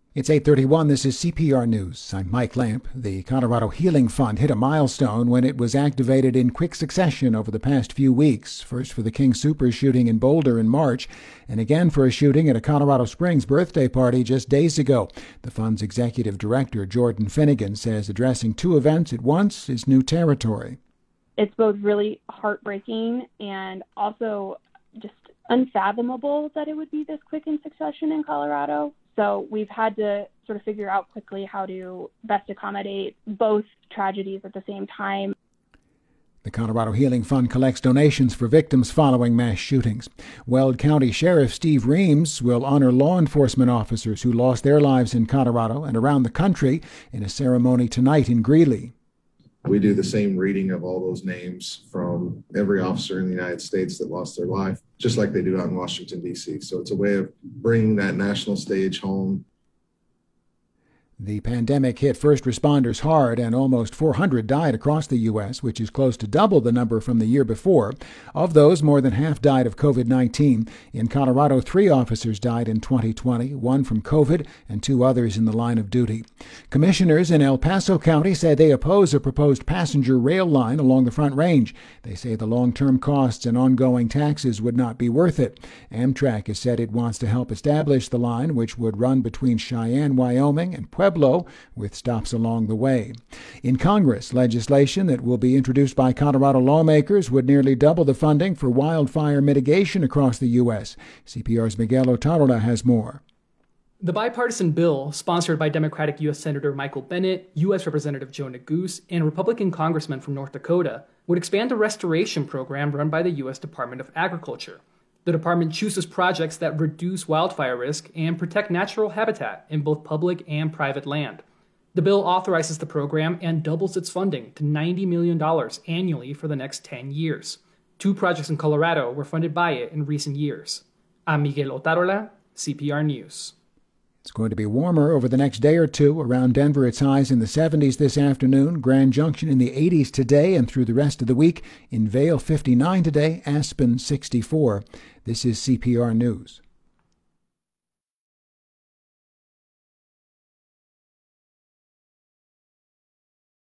It's 8:31. This is CPR News. I'm Mike Lamp. The Colorado Healing Fund hit a milestone when it was activated in quick succession over the past few weeks. First for the King Soopers shooting in Boulder in March, and again for a shooting at a Colorado Springs birthday party just days ago. The fund's executive director, Jordan Finnegan, says addressing two events at once is new territory. It's both really heartbreaking and also just unfathomable that it would be this quick in succession in Colorado. So we've had to sort of figure out quickly how to best accommodate both tragedies at the same time. The Colorado Healing Fund collects donations for victims following mass shootings. Weld County Sheriff Steve Reams will honor law enforcement officers who lost their lives in Colorado and around the country in a ceremony tonight in Greeley. We do the same reading of all those names from every officer in the United States that lost their life, just like they do out in Washington, D.C. So it's a way of bringing that national stage home. The pandemic hit first responders hard, and almost 400 died across the U.S., which is close to double the number from the year before. Of those, more than half died of COVID-19. In Colorado, 3 officers died in 2020, 1 from COVID and 2 others in the line of duty. Commissioners in El Paso County say they oppose a proposed passenger rail line along the Front Range. They say the long-term costs and ongoing taxes would not be worth it. Amtrak has said it wants to help establish the line, which would run between Cheyenne, Wyoming, and Pueblo, with stops along the way. In Congress, legislation that will be introduced by Colorado lawmakers would nearly double the funding for wildfire mitigation across the U.S. CPR's Miguel Otárola has more. The bipartisan bill, sponsored by Democratic U.S. Senator Michael Bennet, U.S. Representative Joe Neguse, and Republican congressman from North Dakota, would expand a restoration program run by the U.S. Department of Agriculture. The department chooses projects that reduce wildfire risk and protect natural habitat in both public and private land. The bill authorizes the program and doubles its funding to $90 million annually for the next 10 years. 2 projects in Colorado were funded by it in recent years. I'm Miguel Otárola, CPR News. It's going to be warmer over the next day or two. Around Denver, it's highs in the 70s this afternoon. Grand Junction in the 80s today and through the rest of the week. In Vail, 59 today. Aspen, 64. This is CPR News.